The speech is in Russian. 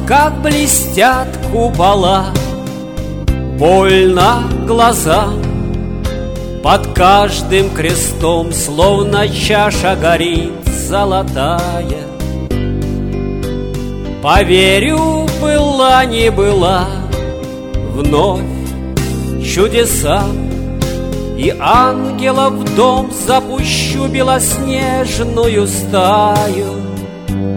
как блестят купола, больно глазам. Под каждым крестом словно чаша горит золотая. Поверю, была не была, вновь чудеса, и ангелов в дом запущу белоснежную стаю.